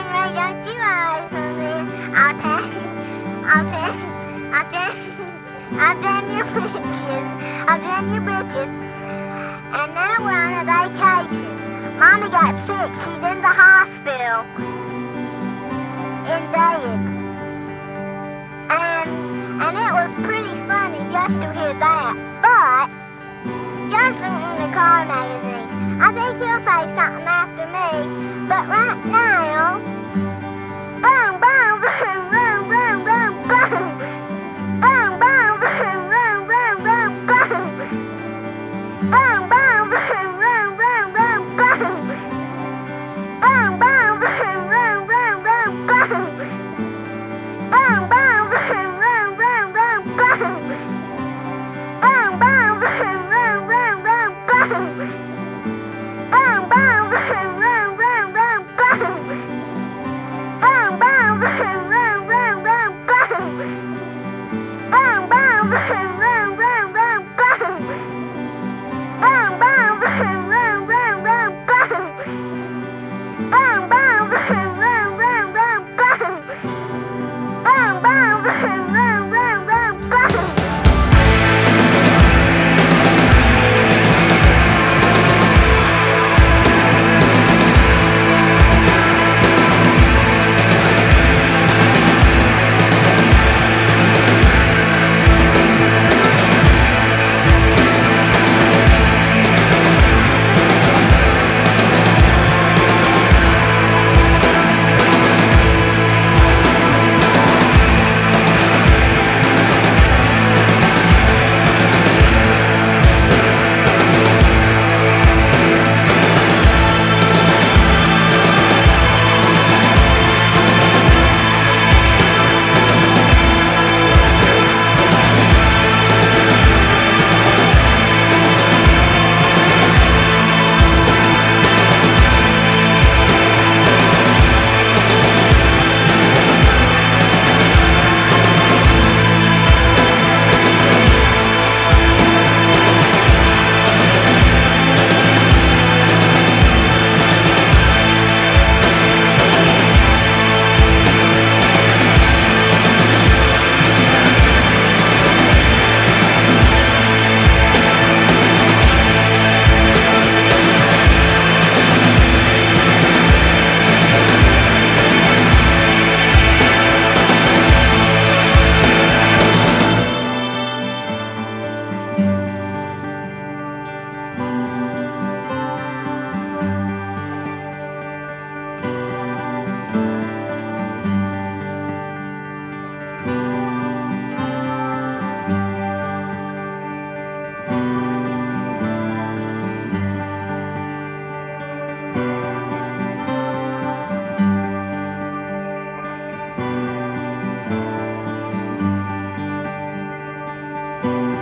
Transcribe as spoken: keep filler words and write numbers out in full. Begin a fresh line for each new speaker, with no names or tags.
Ray, don't you always something? I'll tell I'll tell I'll tell I'll tell your britches. I'll tell your britches. And now we're on a vacation. Mommy got sick. She's in the hospital. In bed. And and it was pretty funny just to hear that. But Johnson in the car magazine. I think he'll say something after me. But right now, boom, boom, boom, boom, boom, boom, boom. Boom, boom, boom, boom, boom, boom, boom. Boom, boom, boom, boom, boom, boom, boom. Boom, boom, boom, boom, boom, boom, boom. Boom, boom, boom, boom, boom, boom, boom. Boom, boom, boom, boom, boom, boom, boom. Boom, boom, boom, boom, boom, boom, boom. Boom, boom, boom, boom, boom, boom, boom. Boom, boom, boom, boom, boom, boom, boom. Boom, boom, boom, boom, boom, boom, boom. Boom, boom, boom, boom, boom, boom, boom. Boom, boom, boom, boom, boom, boom, boom.
Thank you.
Thank you.